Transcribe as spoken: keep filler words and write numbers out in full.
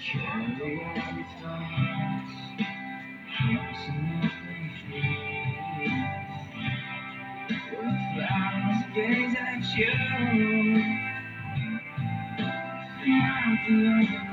Carry all your thoughts, crossing nothing true. With flowers gaze at you, not the other